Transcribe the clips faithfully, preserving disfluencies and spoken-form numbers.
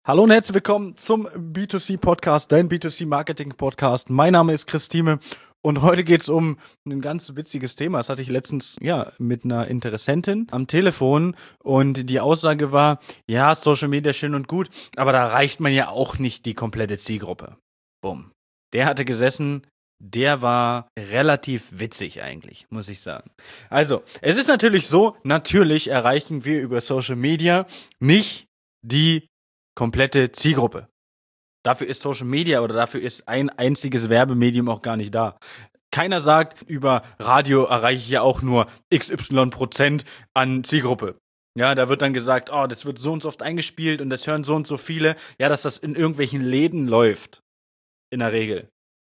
Hallo und herzlich willkommen zum B zwei C Podcast, dein B zwei C Marketing Podcast. Mein Name ist Christine und heute geht es um ein ganz witziges Thema. Das hatte ich letztens ja mit einer Interessentin am Telefon und die Aussage war, ja, Social Media schön und gut, aber da erreicht man ja auch nicht die komplette Zielgruppe. Bumm. Der hatte gesessen, der war relativ witzig eigentlich, muss ich sagen. Also, es ist natürlich so, natürlich erreichen wir über Social Media nicht die komplette Zielgruppe. Dafür ist Social Media oder dafür ist ein einziges Werbemedium auch gar nicht da. Keiner sagt, über Radio erreiche ich ja auch nur X Y Prozent an Zielgruppe. Ja, da wird dann gesagt, oh, das wird so und so oft eingespielt und das hören so und so viele. Ja, dass das in irgendwelchen Läden läuft. In der Regel.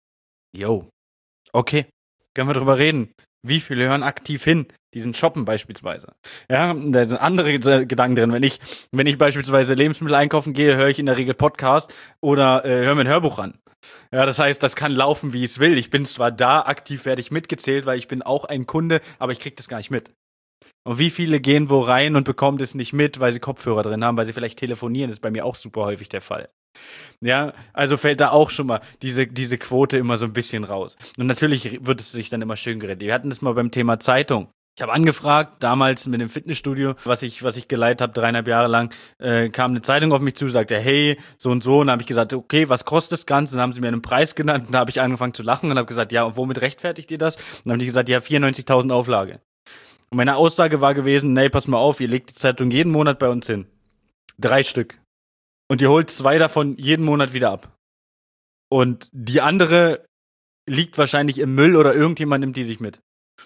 Jo. Okay. Können wir drüber reden. Wie viele hören aktiv hin? Die sind shoppen beispielsweise. Ja, da sind andere Gedanken drin. Wenn ich, wenn ich beispielsweise Lebensmittel einkaufen gehe, höre ich in der Regel Podcast oder äh, höre mir ein Hörbuch an. Ja, das heißt, das kann laufen, wie es will. Ich bin zwar da, aktiv werde ich mitgezählt, weil ich bin auch ein Kunde, aber ich kriege das gar nicht mit. Und wie viele gehen wo rein und bekommen das nicht mit, weil sie Kopfhörer drin haben, weil sie vielleicht telefonieren, das ist bei mir auch super häufig der Fall. Ja, also fällt da auch schon mal diese, diese Quote immer so ein bisschen raus. Und natürlich wird es sich dann immer schön geredet. Wir hatten das mal beim Thema Zeitung. Ich habe angefragt, damals mit dem Fitnessstudio, was ich, was ich geleitet habe, dreieinhalb Jahre lang, äh, kam eine Zeitung auf mich zu, sagte, hey, so und so. Und dann habe ich gesagt, okay, was kostet das Ganze? Und dann haben sie mir einen Preis genannt. Und dann habe ich angefangen zu lachen und habe gesagt, ja, und womit rechtfertigt ihr das? Und dann haben die gesagt, ja, vierundneunzigtausend Auflage. Und meine Aussage war gewesen, nee, pass mal auf, ihr legt die Zeitung jeden Monat bei uns hin. Drei Stück. Und ihr holt zwei davon jeden Monat wieder ab. Und die andere liegt wahrscheinlich im Müll oder irgendjemand nimmt die sich mit.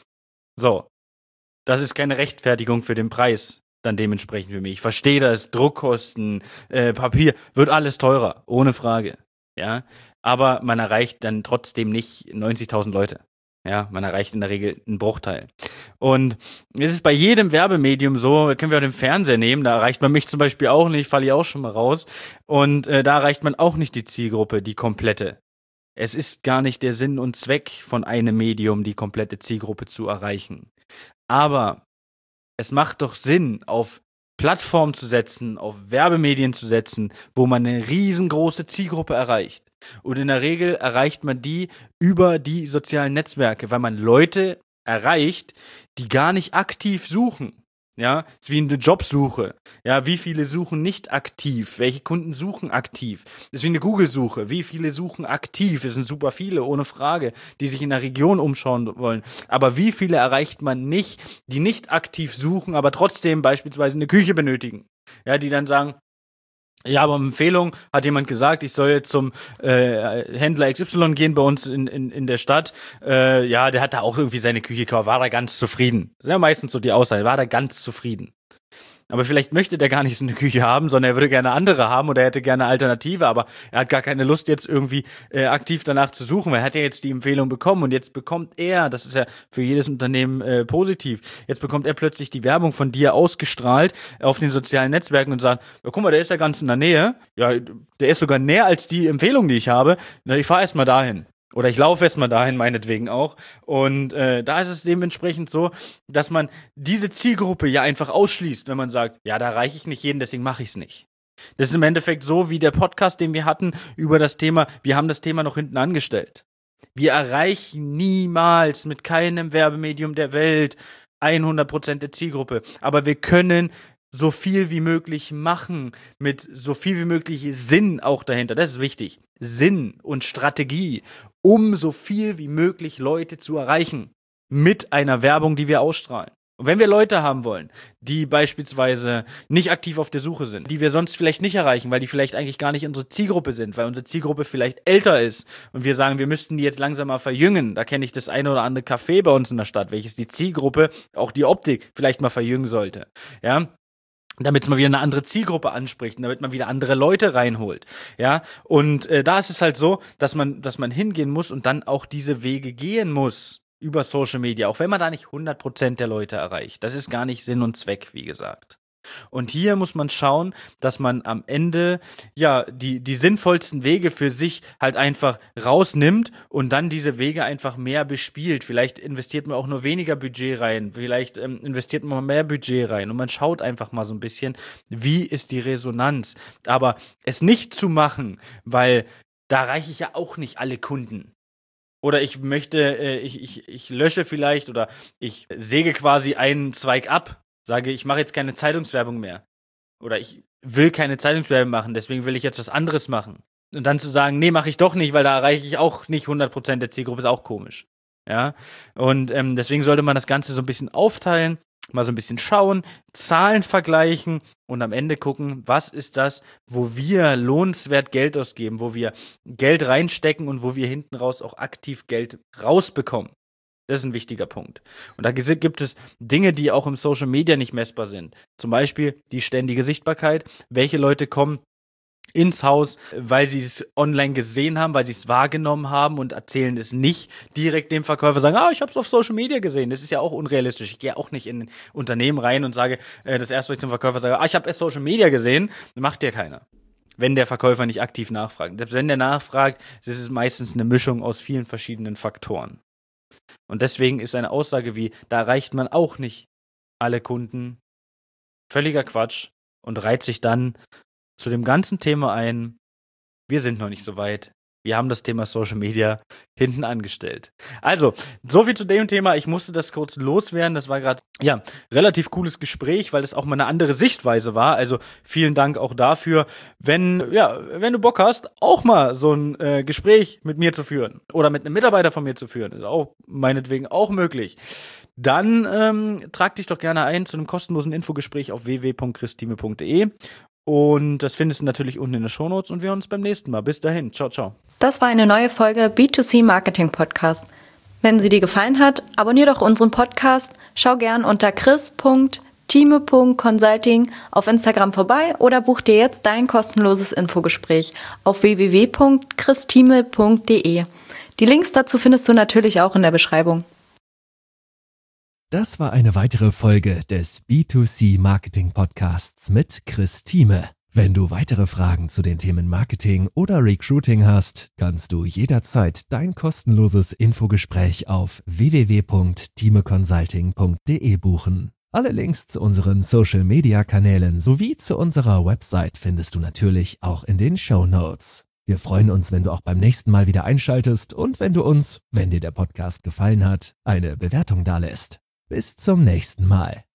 So. Das ist keine Rechtfertigung für den Preis dann dementsprechend für mich. Ich verstehe das, Druckkosten, äh, Papier, wird alles teurer, ohne Frage. Ja, aber man erreicht dann trotzdem nicht neunzigtausend Leute. Ja, man erreicht in der Regel einen Bruchteil. Und es ist bei jedem Werbemedium so, können wir auch den Fernseher nehmen, da erreicht man mich zum Beispiel auch nicht, falle ich auch schon mal raus. Und äh, da erreicht man auch nicht die Zielgruppe, die komplette. Es ist gar nicht der Sinn und Zweck von einem Medium, die komplette Zielgruppe zu erreichen. Aber es macht doch Sinn, auf Plattformen zu setzen, auf Werbemedien zu setzen, wo man eine riesengroße Zielgruppe erreicht. Und in der Regel erreicht man die über die sozialen Netzwerke, weil man Leute erreicht, die gar nicht aktiv suchen. Ja, ist wie eine Jobsuche. Ja, wie viele suchen nicht aktiv? Welche Kunden suchen aktiv? Das ist wie eine Google-Suche. Wie viele suchen aktiv? Es sind super viele, ohne Frage, die sich in der Region umschauen wollen. Aber wie viele erreicht man nicht, die nicht aktiv suchen, aber trotzdem beispielsweise eine Küche benötigen? Ja, die dann sagen, ja, aber Empfehlung hat jemand gesagt, ich soll jetzt zum äh, Händler X Y gehen bei uns in, in, in der Stadt. Äh, ja, der hat da auch irgendwie seine Küche gekauft, war da ganz zufrieden. Das ist ja meistens so die Aussage, war da ganz zufrieden. Aber vielleicht möchte der gar nicht so eine Küche haben, sondern er würde gerne andere haben oder er hätte gerne eine Alternative, aber er hat gar keine Lust jetzt irgendwie äh, aktiv danach zu suchen, weil er hat ja jetzt die Empfehlung bekommen und jetzt bekommt er, das ist ja für jedes Unternehmen äh, positiv, jetzt bekommt er plötzlich die Werbung von dir ausgestrahlt auf den sozialen Netzwerken und sagt, ja guck mal, der ist ja ganz in der Nähe, ja, der ist sogar näher als die Empfehlung, die ich habe, na, ich fahre erstmal dahin. Oder ich laufe erstmal dahin, meinetwegen auch. Und äh, da ist es dementsprechend so, dass man diese Zielgruppe ja einfach ausschließt, wenn man sagt, ja, da erreiche ich nicht jeden, deswegen mache ich es nicht. Das ist im Endeffekt so wie der Podcast, den wir hatten über das Thema, wir haben das Thema noch hinten angestellt. Wir erreichen niemals mit keinem Werbemedium der Welt hundert Prozent der Zielgruppe. Aber wir können so viel wie möglich machen, mit so viel wie möglich Sinn auch dahinter. Das ist wichtig. Sinn und Strategie, um so viel wie möglich Leute zu erreichen. Mit einer Werbung, die wir ausstrahlen. Und wenn wir Leute haben wollen, die beispielsweise nicht aktiv auf der Suche sind, die wir sonst vielleicht nicht erreichen, weil die vielleicht eigentlich gar nicht unsere Zielgruppe sind, weil unsere Zielgruppe vielleicht älter ist und wir sagen, wir müssten die jetzt langsam mal verjüngen. Da kenne ich das eine oder andere Café bei uns in der Stadt, welches die Zielgruppe, auch die Optik, vielleicht mal verjüngen sollte. Ja, damit man wieder eine andere Zielgruppe anspricht, damit man wieder andere Leute reinholt, ja, und äh, da ist es halt so, dass man, dass man hingehen muss und dann auch diese Wege gehen muss über Social Media, auch wenn man da nicht hundert Prozent der Leute erreicht, das ist gar nicht Sinn und Zweck, wie gesagt. Und hier muss man schauen, dass man am Ende ja die, die sinnvollsten Wege für sich halt einfach rausnimmt und dann diese Wege einfach mehr bespielt. Vielleicht investiert man auch nur weniger Budget rein, vielleicht ähm, investiert man mehr Budget rein und man schaut einfach mal so ein bisschen, wie ist die Resonanz. Aber es nicht zu machen, weil da erreiche ich ja auch nicht alle Kunden. Oder ich möchte, äh, ich, ich, ich lösche vielleicht oder ich säge quasi einen Zweig ab, sage, ich mache jetzt keine Zeitungswerbung mehr. Oder ich will keine Zeitungswerbung machen, deswegen will ich jetzt was anderes machen. Und dann zu sagen, nee, mache ich doch nicht, weil da erreiche ich auch nicht hundert Prozent der Zielgruppe, ist auch komisch. Ja, und ähm, deswegen sollte man das Ganze so ein bisschen aufteilen, mal so ein bisschen schauen, Zahlen vergleichen und am Ende gucken, was ist das, wo wir lohnenswert Geld ausgeben, wo wir Geld reinstecken und wo wir hinten raus auch aktiv Geld rausbekommen. Das ist ein wichtiger Punkt. Und da gibt es Dinge, die auch im Social Media nicht messbar sind. Zum Beispiel die ständige Sichtbarkeit. Welche Leute kommen ins Haus, weil sie es online gesehen haben, weil sie es wahrgenommen haben und erzählen es nicht direkt dem Verkäufer, sagen, ah, ich habe es auf Social Media gesehen. Das ist ja auch unrealistisch. Ich gehe auch nicht in ein Unternehmen rein und sage, äh, das erste, was ich zum Verkäufer sage, ah, ich habe erst Social Media gesehen, macht ja keiner. Wenn der Verkäufer nicht aktiv nachfragt. Selbst wenn der nachfragt, ist es meistens eine Mischung aus vielen verschiedenen Faktoren. Und deswegen ist eine Aussage wie, da erreicht man auch nicht alle Kunden, völliger Quatsch und reiht sich dann zu dem ganzen Thema ein, wir sind noch nicht so weit. Wir haben das Thema Social Media hinten angestellt. Also, so viel zu dem Thema. Ich musste das kurz loswerden. Das war gerade, ja, relativ cooles Gespräch, weil es auch mal eine andere Sichtweise war. Also, vielen Dank auch dafür. Wenn, ja, wenn du Bock hast, auch mal so ein äh, Gespräch mit mir zu führen oder mit einem Mitarbeiter von mir zu führen, ist auch meinetwegen auch möglich. Dann ähm, trag dich doch gerne ein zu einem kostenlosen Infogespräch auf w w w punkt christime punkt d e. Und das findest du natürlich unten in den Shownotes und wir hören uns beim nächsten Mal. Bis dahin. Ciao, ciao. Das war eine neue Folge B zwei C Marketing Podcast. Wenn sie dir gefallen hat, abonnier doch unseren Podcast. Schau gern unter chris punkt time punkt consulting auf Instagram vorbei oder buch dir jetzt dein kostenloses Infogespräch auf w w w punkt christime punkt d e. Die Links dazu findest du natürlich auch in der Beschreibung. Das war eine weitere Folge des B zwei C Marketing Podcasts mit Chris Thieme. Wenn du weitere Fragen zu den Themen Marketing oder Recruiting hast, kannst du jederzeit dein kostenloses Infogespräch auf w w w punkt time consulting punkt d e buchen. Alle Links zu unseren Social-Media-Kanälen sowie zu unserer Website findest du natürlich auch in den Shownotes. Wir freuen uns, wenn du auch beim nächsten Mal wieder einschaltest und wenn du uns, wenn dir der Podcast gefallen hat, eine Bewertung dalässt. Bis zum nächsten Mal.